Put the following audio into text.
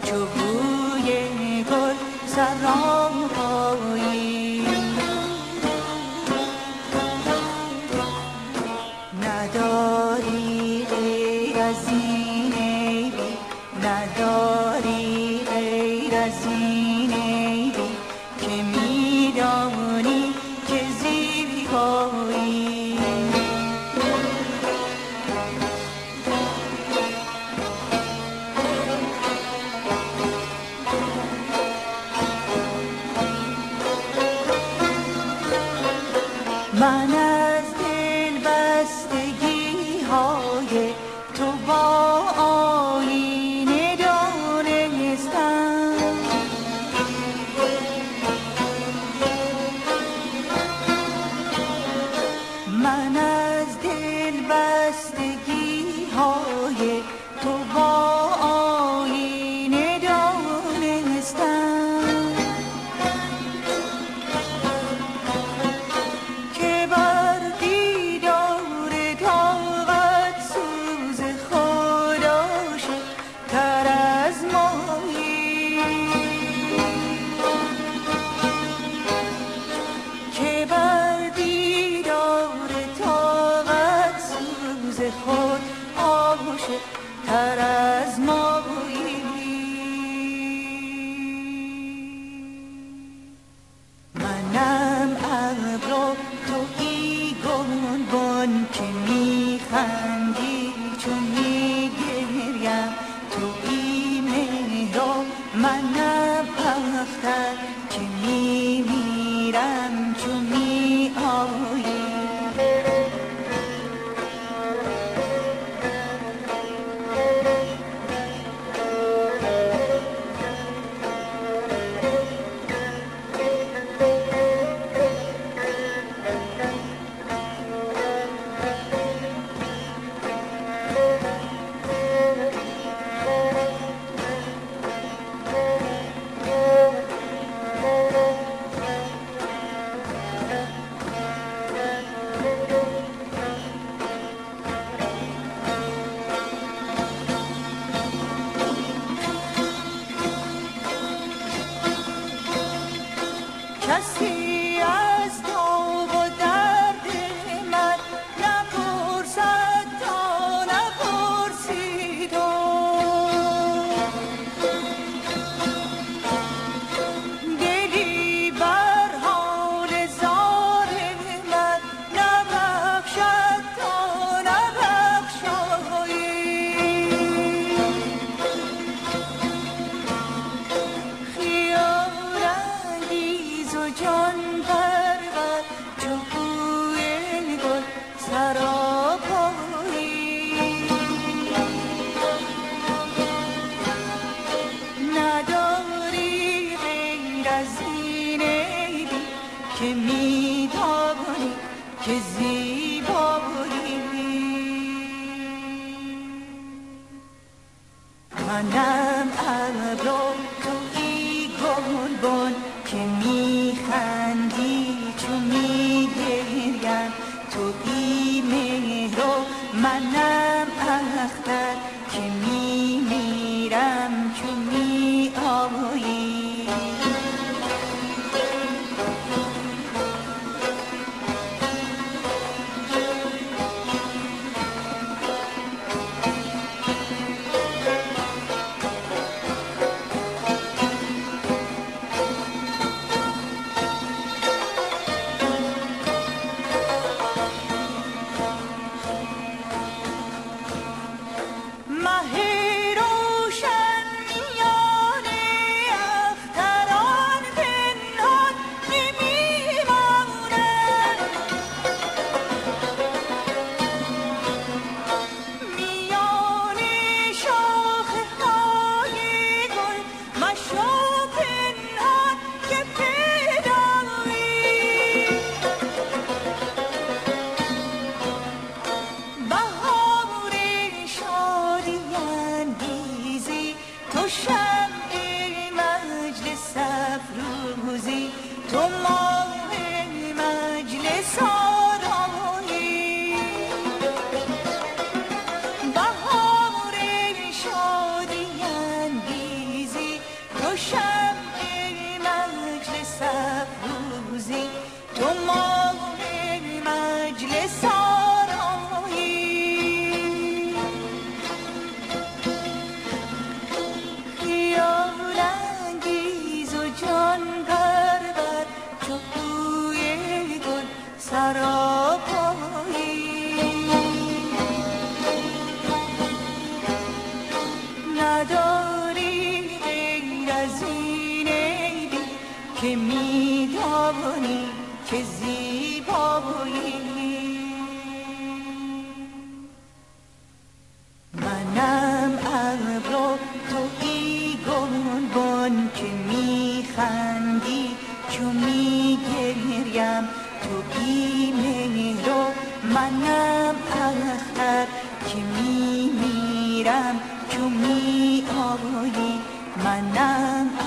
چو بوی گل سراپایی. نداری غیر از این عیبی، نداری غیر از این عیبی که میدانی که زیبایی. من از دل بستگی های تو با آینه دانستم. من از دل بستگی های تو با آینه دانستم که بر دیدار طاقت سوز خود عاشق تر از مایی. که بر دیدار طاقت سوز خود عاشق تر از مایی. منم ابر و تویی گلبن که میخندی چون میگریم، تویی مهر و منم اختر که میمیرم چون میآیی. کسی از تاب و درد من نپرسد تا نپرسی تو. دلی بر حال زار من نبخشد تا نبخشایی. خیال انگیز و جان پرور چو بوی گل سراپایی. نداری غیر از این عیبی که میدانی که زیبایی. منم ابر و تویی گلبن که میخندی چون میگریم، تویی مهر و منم اختر که میمیرم چون میآیی. بهار شادی انگیزی تو شمع مجلس افروزی، تو ماه مجلس آرایی. خیال انگیز و جان پرور چو بوی گل سراپایی. نداری غیر از این ای دل که میدانی که زیبایی. منم ابر و تویی گلبن که میخندی چو میگریم، تویی مهر و منم اختر که میمیرم چو میآیی. منم